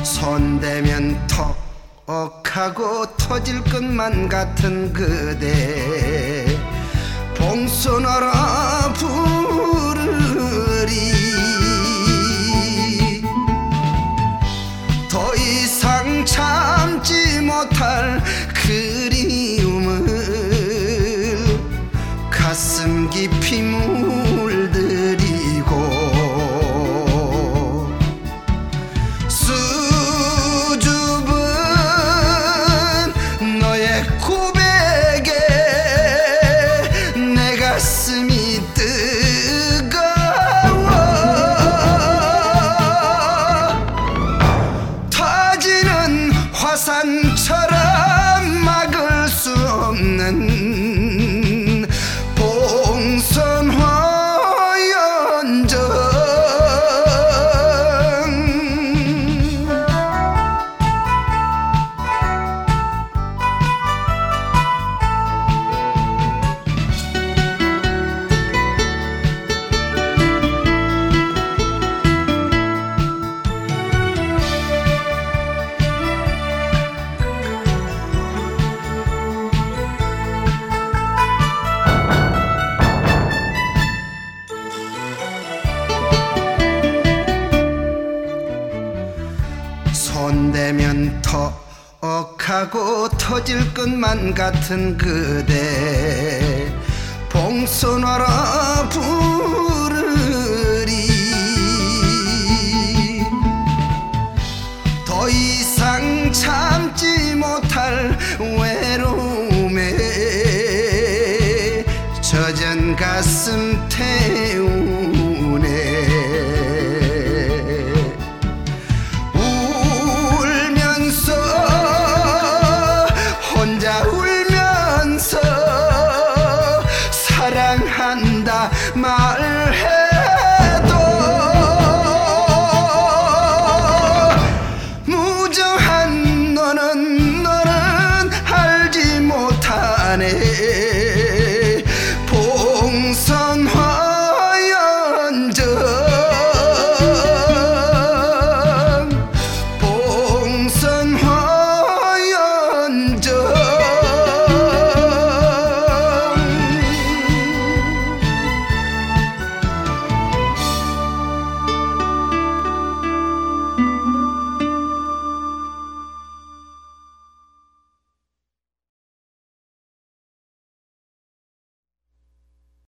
손대면 턱하고 터질 것만 같은 그대 봉선하라 부르리. 더 이상 참지 못할 그리움을 가슴 깊이 물들이고 수줍은 너의 고백에 내 가슴이 뜨거워. 터지는 화산처럼 막을 수 없는 봉선화연정. 손대면 턱하고 터질 것만 같은 그대 봉선화라